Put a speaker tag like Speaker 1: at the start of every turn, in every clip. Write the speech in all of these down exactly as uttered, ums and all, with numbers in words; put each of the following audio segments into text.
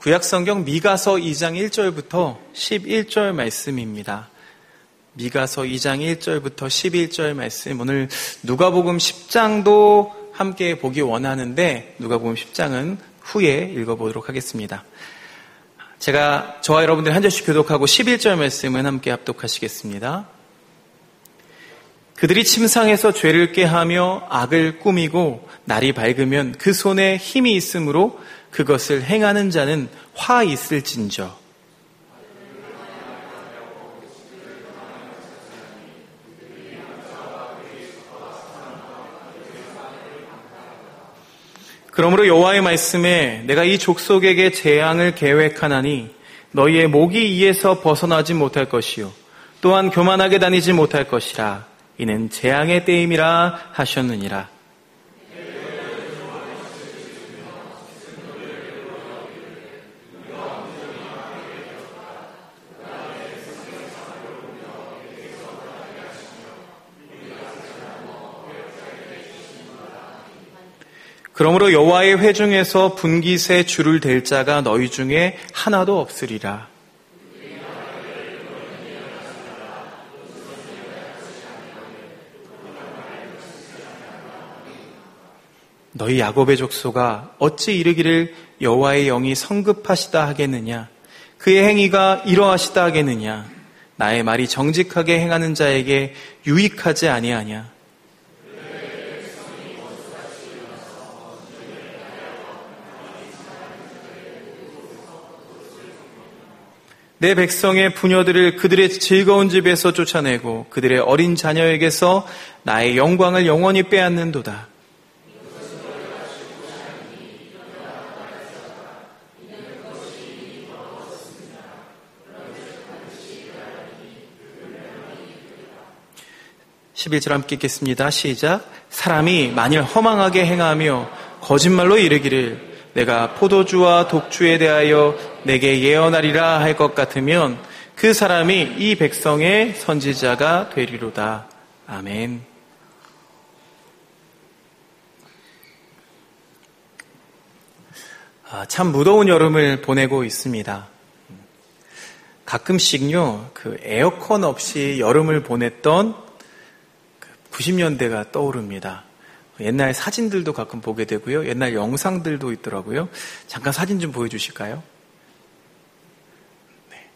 Speaker 1: 구약성경 미가서 이 장 일 절부터 십일 절 말씀입니다. 미가서 이 장 일 절부터 십일 절 말씀, 오늘 누가복음 십 장도 함께 보기 원하는데 누가복음 십 장은 후에 읽어보도록 하겠습니다. 제가 저와 여러분들이 한 절씩 교독하고 십일 절 말씀은 함께 합독하시겠습니다. 그들이 침상에서 죄를 꾀하며 악을 꾸미고 날이 밝으면 그 손에 힘이 있으므로 그것을 행하는 자는 화 있을진저. 그러므로 여호와의 말씀에 내가 이 족속에게 재앙을 계획하나니 너희의 목이 이에서 벗어나지 못할 것이요 또한 교만하게 다니지 못할 것이라. 이는 재앙의 때임이라 하셨느니라. 그러므로 여호와의 회중에서 분깃에 줄을 댈 자가 너희 중에 하나도 없으리라. 너희 야곱의 족속아 어찌 이르기를 여호와의 영이 성급하시다 하겠느냐. 그의 행위가 이러하시다 하겠느냐. 나의 말이 정직하게 행하는 자에게 유익하지 아니하냐. 내 백성의 부녀들을 그들의 즐거운 집에서 쫓아내고 그들의 어린 자녀에게서 나의 영광을 영원히 빼앗는도다. 십일 절 함께 읽겠습니다. 시작. 사람이 만일 허망하게 행하며 거짓말로 이르기를 내가 포도주와 독주에 대하여 내게 예언하리라 할 것 같으면 그 사람이 이 백성의 선지자가 되리로다. 아멘. 아, 참 무더운 여름을 보내고 있습니다. 가끔씩요, 그 에어컨 없이 여름을 보냈던 그 구십 년대가 떠오릅니다. 옛날 사진들도 가끔 보게 되고요. 옛날 영상들도 있더라고요. 잠깐 사진 좀 보여주실까요? 네.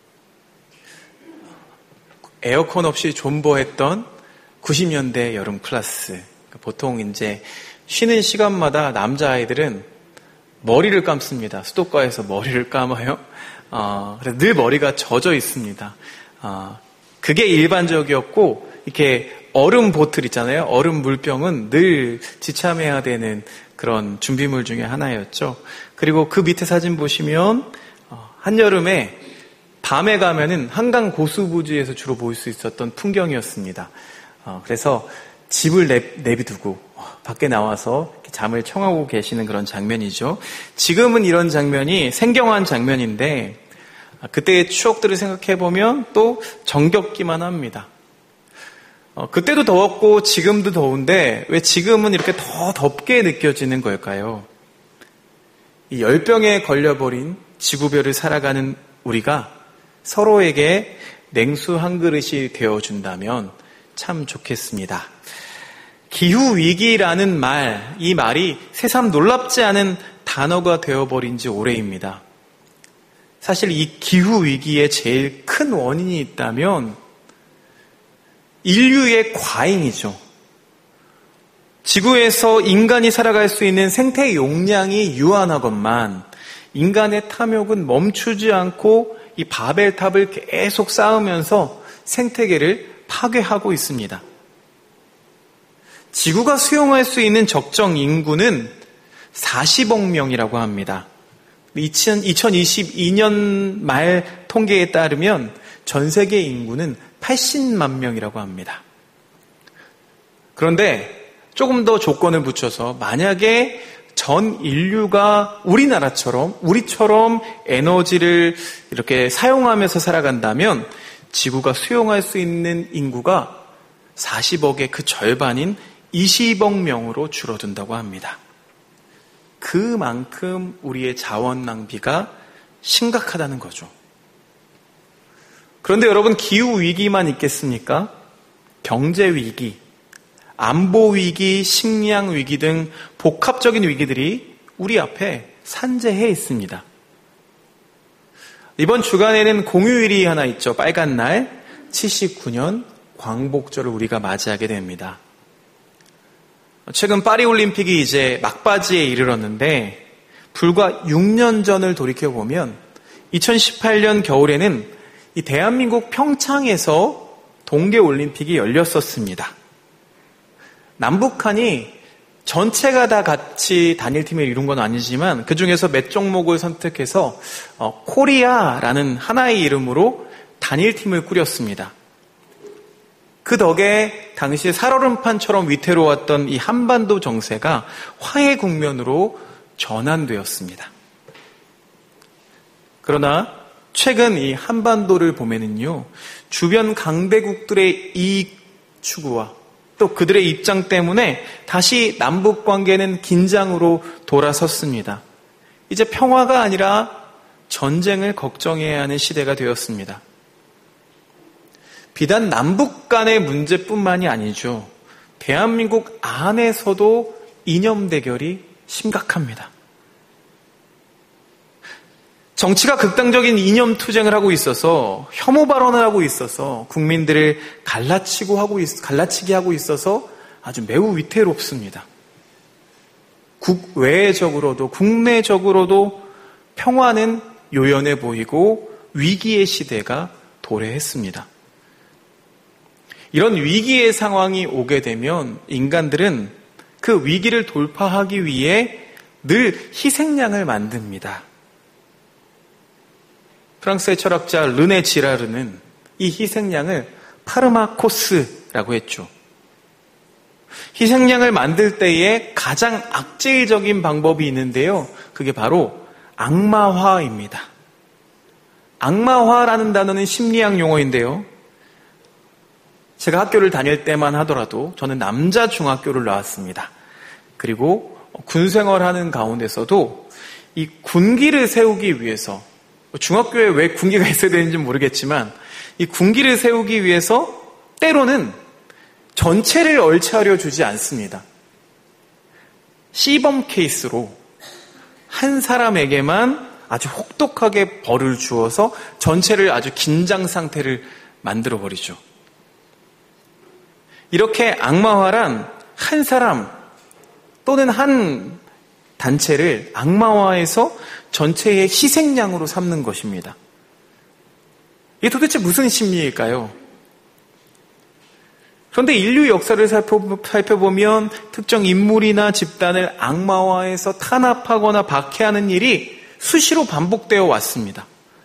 Speaker 1: 에어컨 없이 존버했던 구십 년대 여름 클래스. 보통 이제 쉬는 시간마다 남자아이들은 머리를 감습니다. 수도가에서 머리를 감아요. 어, 그래서 늘 머리가 젖어 있습니다. 어, 그게 일반적이었고, 이렇게 얼음 보틀 있잖아요. 얼음 물병은 늘 지참해야 되는 그런 준비물 중에 하나였죠. 그리고 그 밑에 사진 보시면 한여름에 밤에 가면은 한강 고수부지에서 주로 볼 수 있었던 풍경이었습니다. 그래서 집을 내비두고 밖에 나와서 잠을 청하고 계시는 그런 장면이죠. 지금은 이런 장면이 생경한 장면인데 그때의 추억들을 생각해보면 또 정겹기만 합니다. 어, 그때도 더웠고 지금도 더운데 왜 지금은 이렇게 더 덥게 느껴지는 걸까요? 이 열병에 걸려버린 지구별을 살아가는 우리가 서로에게 냉수 한 그릇이 되어준다면 참 좋겠습니다. 기후위기라는 말, 이 말이 새삼 놀랍지 않은 단어가 되어버린 지 오래입니다. 사실 이 기후위기의 제일 큰 원인이 있다면 인류의 과잉이죠. 지구에서 인간이 살아갈 수 있는 생태 용량이 유한하건만 인간의 탐욕은 멈추지 않고 이 바벨탑을 계속 쌓으면서 생태계를 파괴하고 있습니다. 지구가 수용할 수 있는 적정 인구는 사십억 명이라고 합니다. 이천이십이 년 말 통계에 따르면 전 세계 인구는 팔십만 명이라고 합니다. 그런데 조금 더 조건을 붙여서 만약에 전 인류가 우리나라처럼 우리처럼 에너지를 이렇게 사용하면서 살아간다면 지구가 수용할 수 있는 인구가 사십억의 그 절반인 이십억 명으로 줄어든다고 합니다. 그만큼 우리의 자원 낭비가 심각하다는 거죠. 그런데 여러분, 기후 위기만 있겠습니까? 경제 위기, 안보 위기, 식량 위기 등 복합적인 위기들이 우리 앞에 산재해 있습니다. 이번 주간에는 공휴일이 하나 있죠. 빨간 날, 칠십구 년 광복절을 우리가 맞이하게 됩니다. 최근 파리올림픽이 이제 막바지에 이르렀는데 불과 육 년 전을 돌이켜보면 이천십팔 년 겨울에는 이 대한민국 평창에서 동계올림픽이 열렸었습니다. 남북한이 전체가 다 같이 단일 팀을 이룬 건 아니지만 그 중에서 몇 종목을 선택해서 어, 코리아라는 하나의 이름으로 단일 팀을 꾸렸습니다. 그 덕에 당시 살얼음판처럼 위태로웠던 이 한반도 정세가 화해 국면으로 전환되었습니다. 그러나 최근 이 한반도를 보면은요, 주변 강대국들의 이익 추구와 또 그들의 입장 때문에 다시 남북 관계는 긴장으로 돌아섰습니다. 이제 평화가 아니라 전쟁을 걱정해야 하는 시대가 되었습니다. 비단 남북 간의 문제뿐만이 아니죠. 대한민국 안에서도 이념 대결이 심각합니다. 정치가 극단적인 이념 투쟁을 하고 있어서, 혐오 발언을 하고 있어서 국민들을 갈라치고 하고 있, 갈라치게 하고 있어서 아주 매우 위태롭습니다. 국외적으로도 국내적으로도 평화는 요연해 보이고 위기의 시대가 도래했습니다. 이런 위기의 상황이 오게 되면 인간들은 그 위기를 돌파하기 위해 늘 희생양을 만듭니다. 프랑스의 철학자 르네 지라르는 이 희생양을 파르마코스라고 했죠. 희생양을 만들 때에 가장 악질적인 방법이 있는데요. 그게 바로 악마화입니다. 악마화라는 단어는 심리학 용어인데요. 제가 학교를 다닐 때만 하더라도 저는 남자 중학교를 나왔습니다. 그리고 군생활하는 가운데서도 이 군기를 세우기 위해서, 중학교에 왜 군기가 있어야 되는지 모르겠지만 이 군기를 세우기 위해서 때로는 전체를 얼차려 주지 않습니다. 시범 케이스로 한 사람에게만 아주 혹독하게 벌을 주어서 전체를 아주 긴장 상태를 만들어버리죠. 이렇게 악마화란 한 사람 또는 한 단체를 악마화해서 전체의 희생양으로 삼는 것입니다. 이게 도대체 무슨 심리일까요? 그런데 인류 역사를 살펴보면 특정 인물이나 집단을 악마화해서 탄압하거나 박해하는 일이 수시로 반복되어 왔습니다.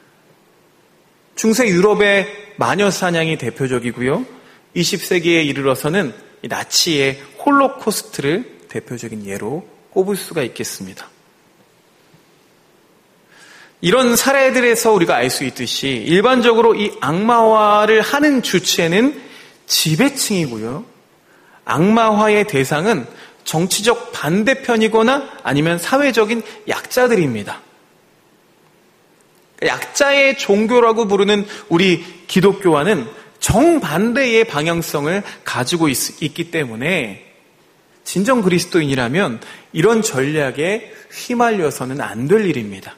Speaker 1: 중세 유럽의 마녀 사냥이 대표적이고요. 이십 세기에 이르러서는 나치의 홀로코스트를 대표적인 예로 꼽을 수가 있겠습니다. 이런 사례들에서 우리가 알 수 있듯이 일반적으로 이 악마화를 하는 주체는 지배층이고요. 악마화의 대상은 정치적 반대편이거나 아니면 사회적인 약자들입니다. 약자의 종교라고 부르는 우리 기독교와는 정반대의 방향성을 가지고 있, 있기 때문에 진정 그리스도인이라면 이런 전략에 휘말려서는 안 될 일입니다.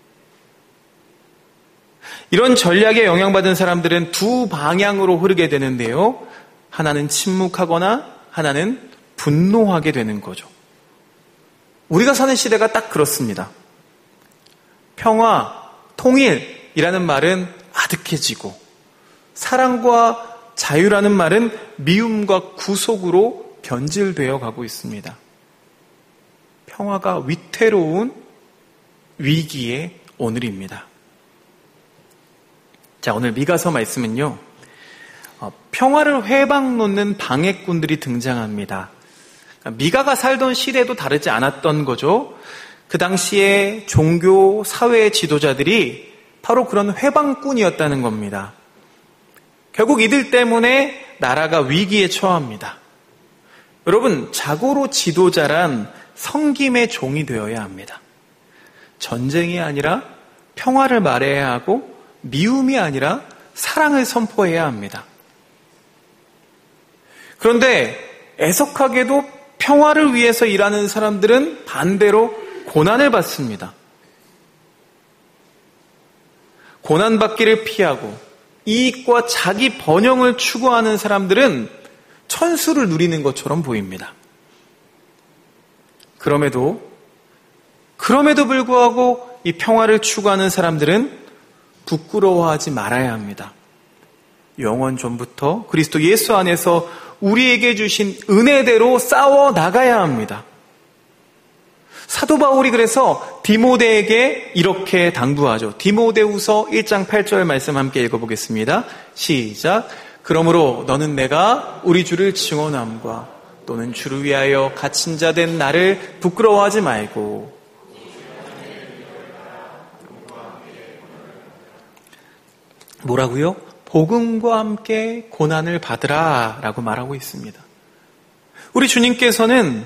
Speaker 1: 이런 전략에 영향받은 사람들은 두 방향으로 흐르게 되는데요. 하나는 침묵하거나 하나는 분노하게 되는 거죠. 우리가 사는 시대가 딱 그렇습니다. 평화, 통일이라는 말은 아득해지고 사랑과 자유라는 말은 미움과 구속으로 변질되어 가고 있습니다. 평화가 위태로운 위기의 오늘입니다. 자, 오늘 미가서 말씀은요, 어, 평화를 회방 놓는 방해꾼들이 등장합니다. 미가가 살던 시대도 다르지 않았던 거죠. 그 당시에 종교, 사회 지도자들이 바로 그런 회방꾼이었다는 겁니다. 결국 이들 때문에 나라가 위기에 처합니다. 여러분, 자고로 지도자란 성김의 종이 되어야 합니다. 전쟁이 아니라 평화를 말해야 하고 미움이 아니라 사랑을 선포해야 합니다. 그런데 애석하게도 평화를 위해서 일하는 사람들은 반대로 고난을 받습니다. 고난받기를 피하고 이익과 자기 번영을 추구하는 사람들은 천수를 누리는 것처럼 보입니다. 그럼에도 그럼에도 불구하고 이 평화를 추구하는 사람들은 부끄러워하지 말아야 합니다. 영원 전부터 그리스도 예수 안에서 우리에게 주신 은혜대로 싸워 나가야 합니다. 사도 바울이 그래서 디모데에게 이렇게 당부하죠. 디모데후서 일 장 팔 절 말씀 함께 읽어보겠습니다. 시작. 그러므로 너는 내가 우리 주를 증언함과 또는 주를 위하여 갇힌 자 된 나를 부끄러워하지 말고 뭐라고요? 복음과 함께 고난을 받으라 라고 말하고 있습니다. 우리 주님께서는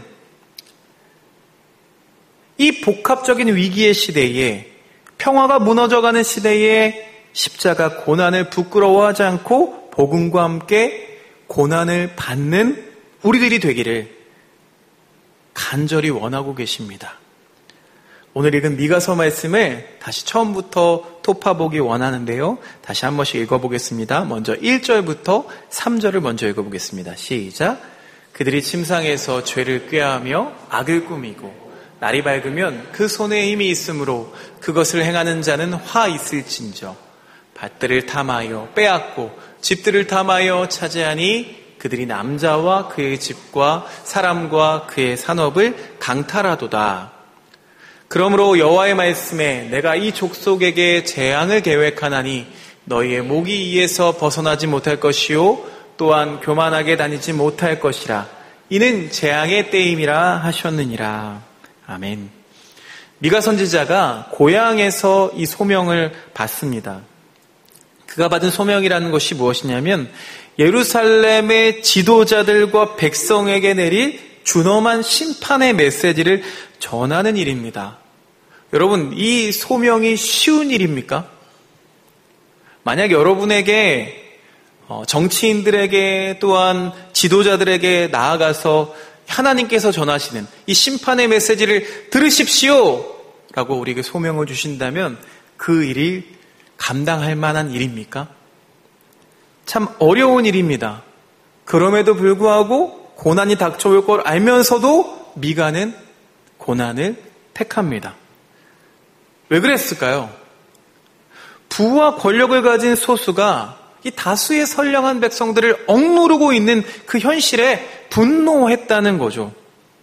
Speaker 1: 이 복합적인 위기의 시대에, 평화가 무너져가는 시대에 십자가 고난을 부끄러워하지 않고 복음과 함께 고난을 받는 우리들이 되기를 간절히 원하고 계십니다. 오늘 읽은 미가서 말씀을 다시 처음부터 토파보기 원하는데요. 다시 한 번씩 읽어보겠습니다. 먼저 일 절부터 삼 절을 먼저 읽어보겠습니다. 시작. 그들이 침상에서 죄를 꾀하며 악을 꾸미고 날이 밝으면 그 손에 힘이 있으므로 그것을 행하는 자는 화 있을진저 밭들을 탐하여 빼앗고 집들을 탐하여 차지하니 그들이 남자와 그의 집과 사람과 그의 산업을 강탈하도다. 그러므로 여호와의 말씀에 내가 이 족속에게 재앙을 계획하나니 너희의 목이 이에서 벗어나지 못할 것이요 또한 교만하게 다니지 못할 것이라. 이는 재앙의 때임이라 하셨느니라. 아멘. 미가 선지자가 고향에서 이 소명을 받습니다. 그가 받은 소명이라는 것이 무엇이냐면 예루살렘의 지도자들과 백성에게 내릴 준엄한 심판의 메시지를 전하는 일입니다. 여러분, 이 소명이 쉬운 일입니까? 만약 여러분에게 정치인들에게 또한 지도자들에게 나아가서 하나님께서 전하시는 이 심판의 메시지를 들으십시오 라고 우리에게 소명을 주신다면 그 일이 감당할 만한 일입니까? 참 어려운 일입니다. 그럼에도 불구하고 고난이 닥쳐올 걸 알면서도 미가는 고난을 택합니다. 왜 그랬을까요? 부와 권력을 가진 소수가 이 다수의 선량한 백성들을 억누르고 있는 그 현실에 분노했다는 거죠.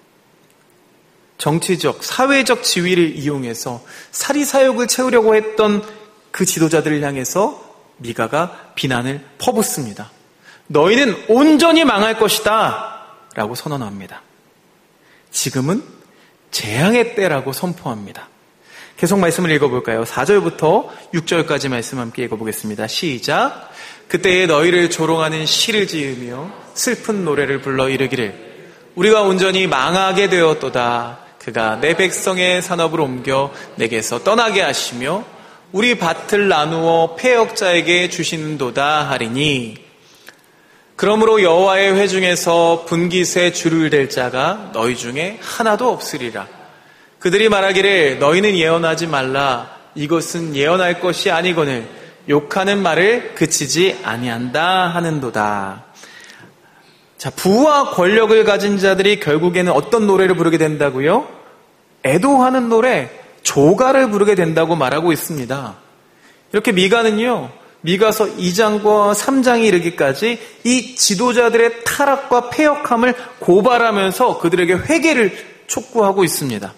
Speaker 1: 정치적, 사회적 지위를 이용해서 사리사욕을 채우려고 했던 그 지도자들을 향해서 미가가 비난을 퍼붓습니다. 너희는 온전히 망할 것이다 라고 선언합니다. 지금은 재앙의 때라고 선포합니다. 계속 말씀을 읽어볼까요? 사 절부터 육 절까지 말씀 함께 읽어보겠습니다. 시작. 그때에 너희를 조롱하는 시를 지으며 슬픈 노래를 불러 이르기를 우리가 온전히 망하게 되었도다. 그가 내 백성의 산업을 옮겨 내게서 떠나게 하시며 우리 밭을 나누어 패역자에게 주시는도다 하리니 그러므로 여호와의 회중에서 분깃에 줄을 댈 자가 너희 중에 하나도 없으리라. 그들이 말하기를 너희는 예언하지 말라. 이것은 예언할 것이 아니거늘 욕하는 말을 그치지 아니한다 하는도다. 자, 부와 권력을 가진 자들이 결국에는 어떤 노래를 부르게 된다고요? 애도하는 노래, 조가를 부르게 된다고 말하고 있습니다. 이렇게 미가는요, 미가서 이 장과 삼 장이 이르기까지 이 지도자들의 타락과 패역함을 고발하면서 그들에게 회개를 촉구하고 있습니다.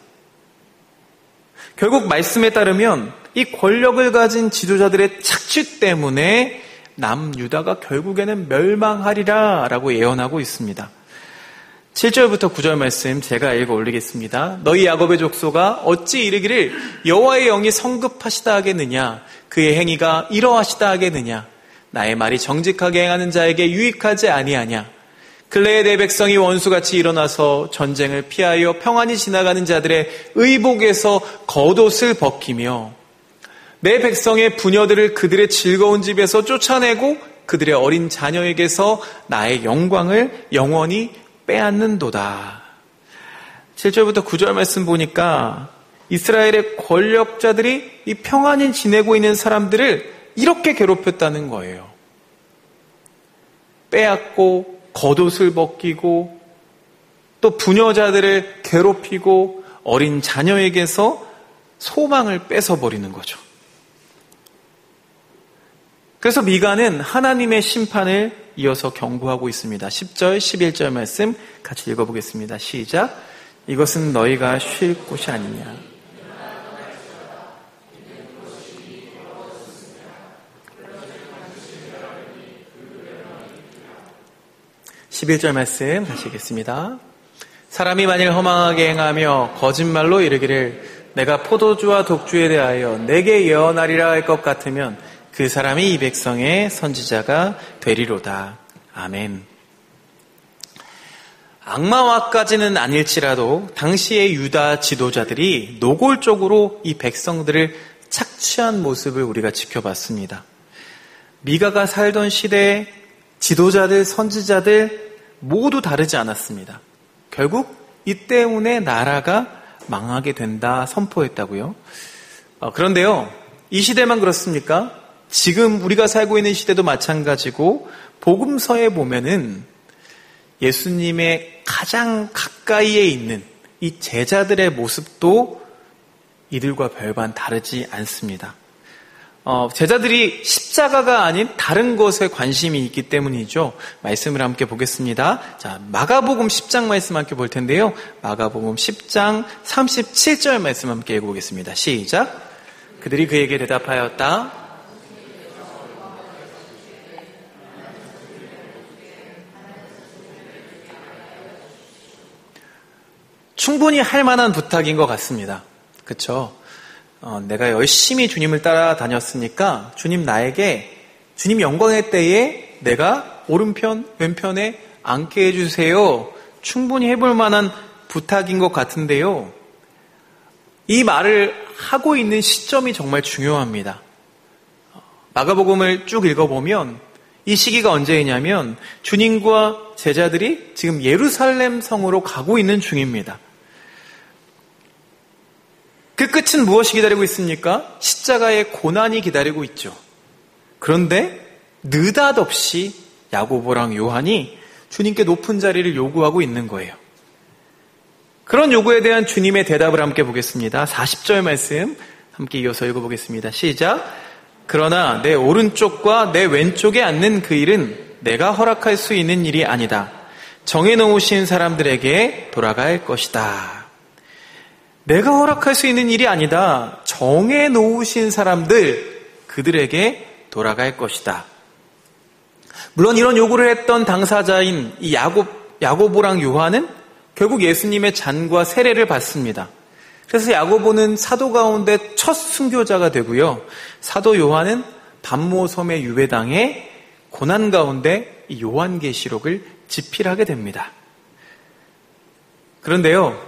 Speaker 1: 결국 말씀에 따르면 이 권력을 가진 지도자들의 착취 때문에 남유다가 결국에는 멸망하리라 라고 예언하고 있습니다. 칠 절부터 구 절 말씀 제가 읽어 올리겠습니다. 너희 야곱의 족속아 어찌 이르기를 여호와의 영이 성급하시다 하겠느냐 그의 행위가 이러하시다 하겠느냐 나의 말이 정직하게 행하는 자에게 유익하지 아니하냐 근래에 내 백성이 원수같이 일어나서 전쟁을 피하여 평안히 지나가는 자들의 의복에서 겉옷을 벗기며 내 백성의 부녀들을 그들의 즐거운 집에서 쫓아내고 그들의 어린 자녀에게서 나의 영광을 영원히 빼앗는도다. 칠 절부터 구 절 말씀 보니까 이스라엘의 권력자들이 이 평안히 지내고 있는 사람들을 이렇게 괴롭혔다는 거예요. 빼앗고 겉옷을 벗기고 또 부녀자들을 괴롭히고 어린 자녀에게서 소망을 뺏어버리는 거죠. 그래서 미가는 하나님의 심판을 이어서 경고하고 있습니다. 십 절, 십일 절 말씀 같이 읽어보겠습니다. 시작. 이것은 너희가 쉴 곳이 아니냐. 십일 절 말씀 다시 읽겠습니다. 사람이 만일 허망하게 행하며 거짓말로 이르기를 내가 포도주와 독주에 대하여 내게 예언하리라 할 것 같으면 그 사람이 이 백성의 선지자가 되리로다. 아멘. 악마와까지는 아닐지라도 당시의 유다 지도자들이 노골적으로 이 백성들을 착취한 모습을 우리가 지켜봤습니다. 미가가 살던 시대에 지도자들, 선지자들 모두 다르지 않았습니다. 결국 이 때문에 나라가 망하게 된다 선포했다고요. 어, 그런데요, 이 시대만 그렇습니까? 지금 우리가 살고 있는 시대도 마찬가지고 복음서에 보면은 예수님의 가장 가까이에 있는 이 제자들의 모습도 이들과 별반 다르지 않습니다. 어, 제자들이 십자가가 아닌 다른 것에 관심이 있기 때문이죠. 말씀을 함께 보겠습니다. 자, 마가복음 십 장 말씀 함께 볼 텐데요. 마가복음 십 장 삼십칠 절 말씀 함께 읽어보겠습니다. 시작. 그들이 그에게 대답하였다. 충분히 할 만한 부탁인 것 같습니다. 그렇죠? 어, 내가 열심히 주님을 따라다녔으니까 주님 나에게 주님 영광의 때에 내가 오른편 왼편에 앉게 해주세요. 충분히 해볼 만한 부탁인 것 같은데요. 이 말을 하고 있는 시점이 정말 중요합니다. 마가복음을 쭉 읽어보면 이 시기가 언제이냐면 주님과 제자들이 지금 예루살렘 성으로 가고 있는 중입니다. 그 끝은 무엇이 기다리고 있습니까? 십자가의 고난이 기다리고 있죠. 그런데 느닷없이 야고보랑 요한이 주님께 높은 자리를 요구하고 있는 거예요. 그런 요구에 대한 주님의 대답을 함께 보겠습니다. 사십 절 말씀 함께 이어서 읽어보겠습니다. 시작. 그러나 내 오른쪽과 내 왼쪽에 앉는 그 일은 내가 허락할 수 있는 일이 아니다. 정해놓으신 사람들에게 돌아갈 것이다. 내가 허락할 수 있는 일이 아니다. 정해놓으신 사람들, 그들에게 돌아갈 것이다. 물론 이런 요구를 했던 당사자인 이 야곱, 야고보랑 요한은 결국 예수님의 잔과 세례를 받습니다. 그래서 야고보는 사도 가운데 첫 순교자가 되고요. 사도 요한은 반모섬의 유배당해 고난 가운데 이 요한계시록을 집필하게 됩니다. 그런데요,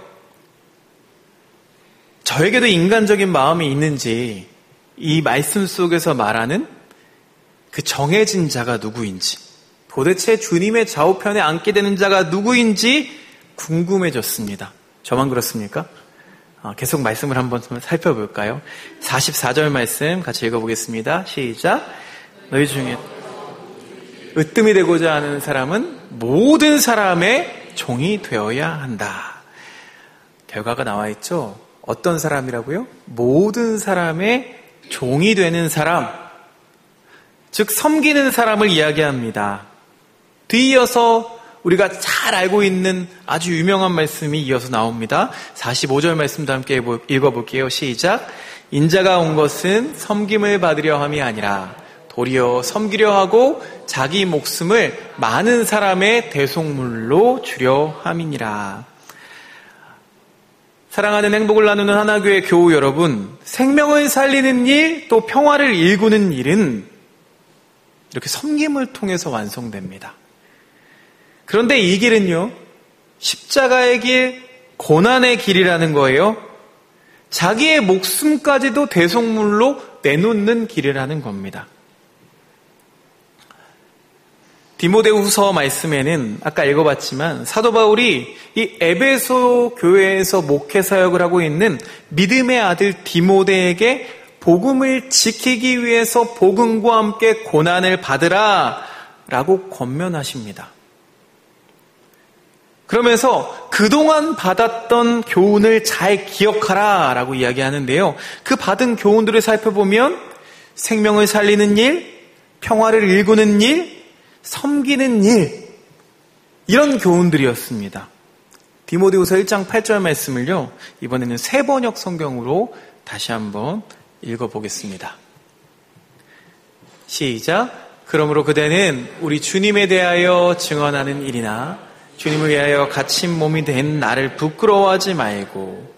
Speaker 1: 저에게도 인간적인 마음이 있는지 이 말씀 속에서 말하는 그 정해진 자가 누구인지, 도대체 주님의 좌우편에 앉게 되는 자가 누구인지 궁금해졌습니다. 저만 그렇습니까? 계속 말씀을 한번 살펴볼까요? 사십사 절 말씀 같이 읽어보겠습니다. 시작. 너희 중에 으뜸이 되고자 하는 사람은 모든 사람의 종이 되어야 한다. 결과가 나와 있죠. 어떤 사람이라고요? 모든 사람의 종이 되는 사람, 즉 섬기는 사람을 이야기합니다. 뒤이어서 우리가 잘 알고 있는 아주 유명한 말씀이 이어서 나옵니다. 사십오 절 말씀도 함께 읽어볼게요. 시작. 인자가 온 것은 섬김을 받으려 함이 아니라 도리어 섬기려 하고 자기 목숨을 많은 사람의 대속물로 주려 함이니라. 사랑하는 행복을 나누는 하나교회 교우 여러분, 생명을 살리는 일, 또 평화를 일구는 일은 이렇게 섬김을 통해서 완성됩니다. 그런데 이 길은요, 십자가의 길, 고난의 길이라는 거예요. 자기의 목숨까지도 대속물로 내놓는 길이라는 겁니다. 디모데후서 말씀에는 아까 읽어봤지만 사도 바울이 이 에베소 교회에서 목회 사역을 하고 있는 믿음의 아들 디모데에게 복음을 지키기 위해서 복음과 함께 고난을 받으라 라고 권면하십니다. 그러면서 그동안 받았던 교훈을 잘 기억하라 라고 이야기하는데요. 그 받은 교훈들을 살펴보면 생명을 살리는 일, 평화를 일구는 일, 섬기는 일, 이런 교훈들이었습니다. 디모데후서 일 장 팔 절 말씀을요, 이번에는 새 번역 성경으로 다시 한번 읽어보겠습니다. 시작. 그러므로 그대는 우리 주님에 대하여 증언하는 일이나 주님을 위하여 갇힌 몸이 된 나를 부끄러워하지 말고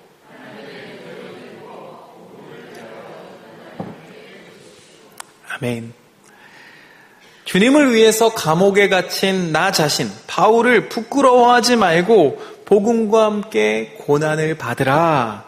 Speaker 1: 아멘. 주님을 위해서 감옥에 갇힌 나 자신 바울을 부끄러워하지 말고 복음과 함께 고난을 받으라.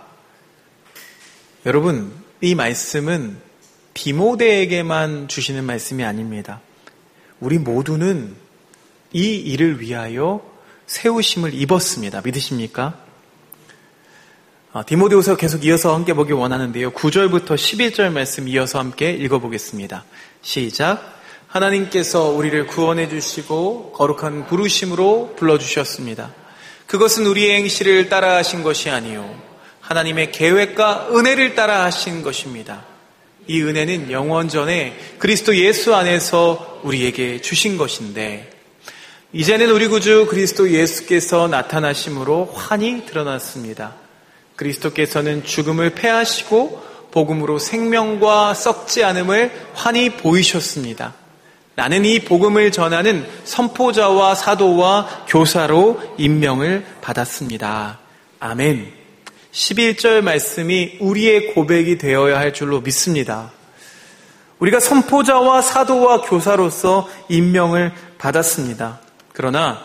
Speaker 1: 여러분, 이 말씀은 디모데에게만 주시는 말씀이 아닙니다. 우리 모두는 이 일을 위하여 세우심을 입었습니다. 믿으십니까? 아, 디모데후서 계속 이어서 함께 보기 원하는데요. 구 절부터 십일 절 말씀 이어서 함께 읽어보겠습니다. 시작. 하나님께서 우리를 구원해 주시고 거룩한 부르심으로 불러주셨습니다. 그것은 우리의 행실을 따라 하신 것이 아니요 하나님의 계획과 은혜를 따라 하신 것입니다. 이 은혜는 영원 전에 그리스도 예수 안에서 우리에게 주신 것인데 이제는 우리 구주 그리스도 예수께서 나타나심으로 환히 드러났습니다. 그리스도께서는 죽음을 패하시고 복음으로 생명과 썩지 않음을 환히 보이셨습니다. 나는 이 복음을 전하는 선포자와 사도와 교사로 임명을 받았습니다. 아멘. 십일 절 말씀이 우리의 고백이 되어야 할 줄로 믿습니다. 우리가 선포자와 사도와 교사로서 임명을 받았습니다. 그러나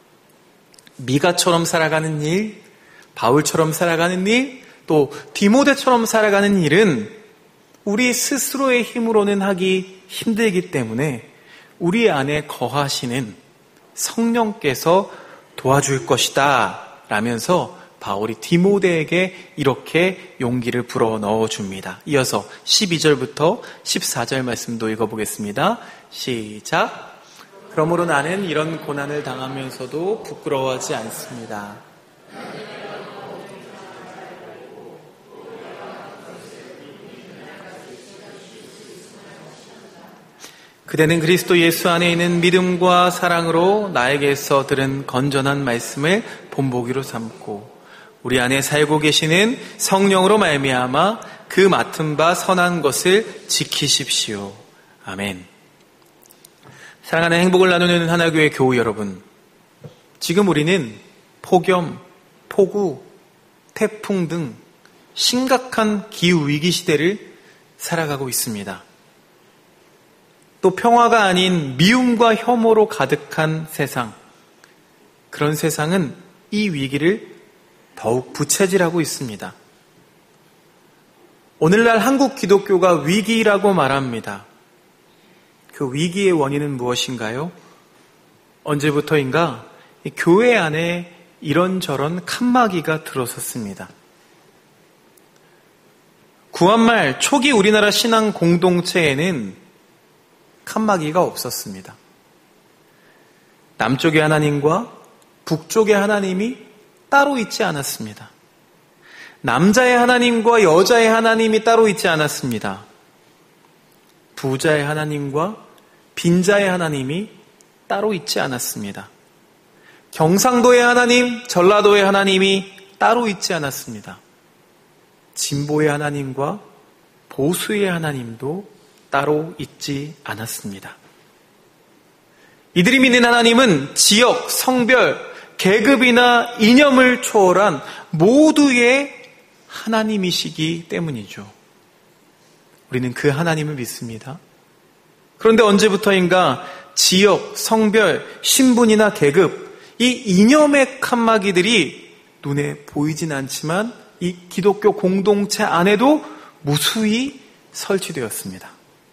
Speaker 1: 미가처럼 살아가는 일, 바울처럼 살아가는 일, 또 디모데처럼 살아가는 일은 우리 스스로의 힘으로는 하기 힘들기 때문에 우리 안에 거하시는 성령께서 도와줄 것이다 라면서 바울이 디모데에게 이렇게 용기를 불어 넣어줍니다. 이어서 십이 절부터 십사 절 말씀도 읽어보겠습니다. 시작. 그러므로 나는 이런 고난을 당하면서도 부끄러워하지 않습니다. 그대는 그리스도 예수 안에 있는 믿음과 사랑으로 나에게서 들은 건전한 말씀을 본보기로 삼고 우리 안에 살고 계시는 성령으로 말미암아 그 맡은 바 선한 것을 지키십시오. 아멘. 사랑하는 행복을 나누는 하나교회 교우 여러분, 지금 우리는 폭염, 폭우, 태풍 등 심각한 기후위기 시대를 살아가고 있습니다. 또 평화가 아닌 미움과 혐오로 가득한 세상, 그런 세상은 이 위기를 더욱 부채질하고 있습니다. 오늘날 한국 기독교가 위기라고 말합니다. 그 위기의 원인은 무엇인가요? 언제부터인가 교회 안에 이런저런 칸막이가 들어섰습니다. 구한말 초기 우리나라 신앙 공동체에는 칸막이가 없었습니다. 남쪽의 하나님과 북쪽의 하나님이 따로 있지 않았습니다. 남자의 하나님과 여자의 하나님이 따로 있지 않았습니다. 부자의 하나님과 빈자의 하나님이 따로 있지 않았습니다. 경상도의 하나님, 전라도의 하나님이 따로 있지 않았습니다. 진보의 하나님과 보수의 하나님도 따로 있지 않았습니다. 이들이 믿는 하나님은 지역, 성별, 계급이나 이념을 초월한 모두의 하나님이시기 때문이죠. 우리는 그 하나님을 믿습니다. 그런데 언제부터인가 지역, 성별, 신분이나 계급, 이 이념의 칸막이들이 눈에 보이진 않지만 이 기독교 공동체 안에도 무수히 설치되었습니다.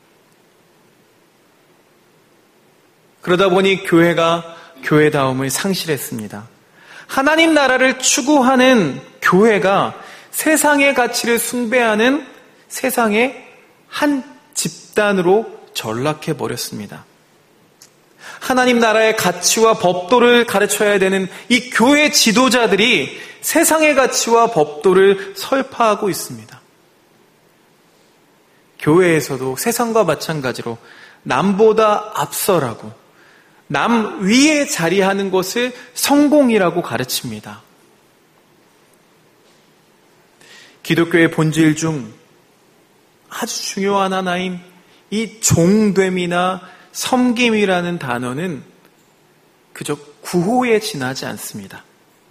Speaker 1: 그러다 보니 교회가 교회다움을 상실했습니다. 하나님 나라를 추구하는 교회가 세상의 가치를 숭배하는 세상의 한 집단으로 전락해버렸습니다. 하나님 나라의 가치와 법도를 가르쳐야 되는 이 교회 지도자들이 세상의 가치와 법도를 설파하고 있습니다. 교회에서도 세상과 마찬가지로 남보다 앞서라고, 남 위에 자리하는 것을 성공이라고 가르칩니다. 기독교의 본질 중 아주 중요한 하나인 이 종됨이나 섬김이라는 단어는 그저 구호에 지나지 않습니다.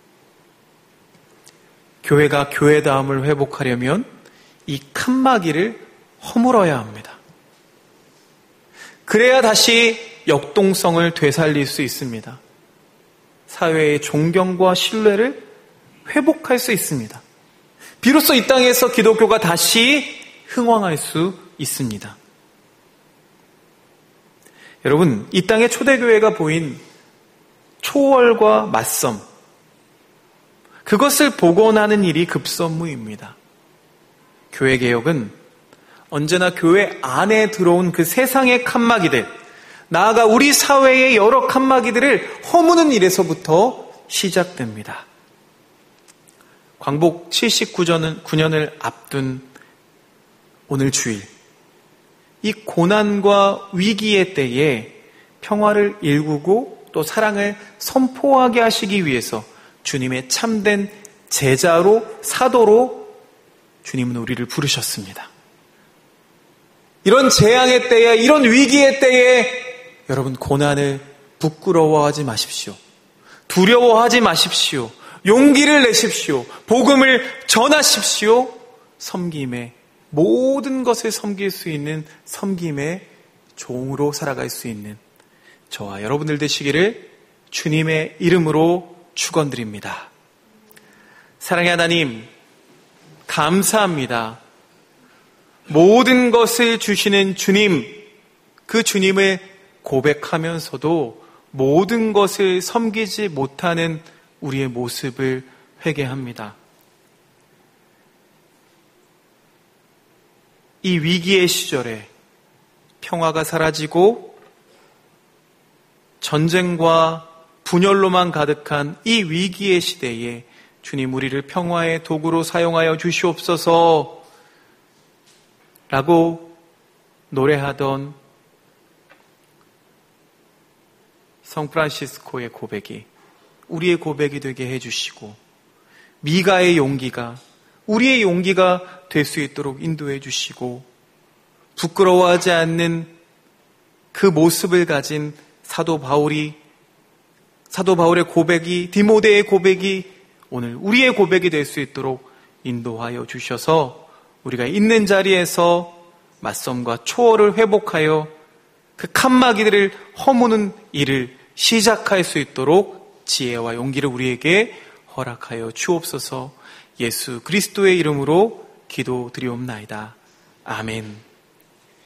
Speaker 1: 교회가 교회다움을 회복하려면 이 칸막이를 허물어야 합니다. 그래야 다시 역동성을 되살릴 수 있습니다. 사회의 존경과 신뢰를 회복할 수 있습니다. 비로소 이 땅에서 기독교가 다시 흥왕할 수 있습니다. 여러분, 이 땅의 초대교회가 보인 초월과 맞섬, 그것을 복원하는 일이 급선무입니다. 교회개혁은 언제나 교회 안에 들어온 그 세상의 칸막이들, 나아가 우리 사회의 여러 칸막이들을 허무는 일에서부터 시작됩니다. 광복 칠십구 년을 앞둔 오늘 주일, 이 고난과 위기의 때에 평화를 일구고 또 사랑을 선포하게 하시기 위해서 주님의 참된 제자로, 사도로 주님은 우리를 부르셨습니다. 이런 재앙의 때에, 이런 위기의 때에 여러분, 고난을 부끄러워하지 마십시오. 두려워하지 마십시오. 용기를 내십시오. 복음을 전하십시오. 섬김의 모든 것을 섬길 수 있는 섬김의 종으로 살아갈 수 있는 저와 여러분들 되시기를 주님의 이름으로 축원드립니다. 사랑의 하나님, 감사합니다. 모든 것을 주시는 주님, 그 주님을 고백하면서도 모든 것을 섬기지 못하는 우리의 모습을 회개합니다. 이 위기의 시절에 평화가 사라지고 전쟁과 분열로만 가득한 이 위기의 시대에 주님, 우리를 평화의 도구로 사용하여 주시옵소서 라고 노래하던 성 프란시스코의 고백이 우리의 고백이 되게 해주시고, 미가의 용기가 우리의 용기가 될 수 있도록 인도해 주시고, 부끄러워하지 않는 그 모습을 가진 사도 바울이, 사도 바울의 고백이, 디모데의 고백이 오늘 우리의 고백이 될 수 있도록 인도하여 주셔서 우리가 있는 자리에서 맞섬과 초월을 회복하여 그 칸막이들을 허무는 일을 시작할 수 있도록 지혜와 용기를 우리에게 허락하여 주옵소서. 예수 그리스도의 이름으로 기도드리옵나이다. 아멘.